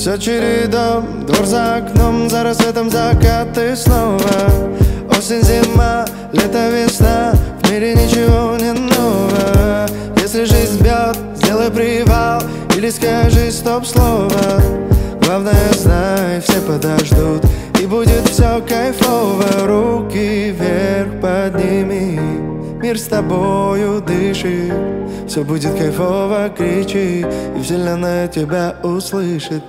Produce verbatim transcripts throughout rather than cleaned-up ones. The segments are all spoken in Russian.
Все чередом, двор за окном, за рассветом закаты снова. Осень, зима, лето, весна, в мире ничего не нового. Если жизнь бьет, сделай привал или скажи стоп-слово. Главное, знай, все подождут, и будет все кайфово. Руки вверх подними, мир с тобою дышит. Все будет кайфово, кричи, и вселенная тебя услышит.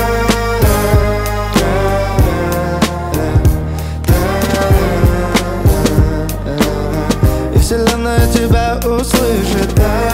И вселенная тебя услышит.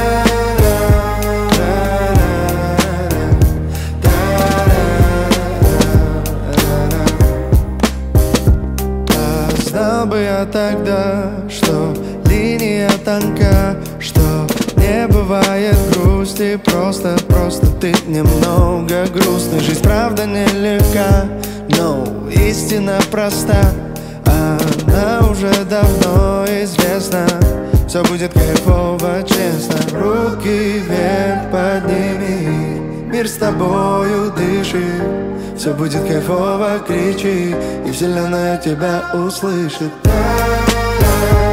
Знал бы я тогда, что линия тонка, что не бывает грусти, просто, просто ты немного грустный. Жизнь правда нелегка, но истина проста, она уже давно известна. Все будет кайфово, честно. Руки вверх подними, мир с тобою дышит. Все будет кайфово, кричи, и вселенная тебя услышит.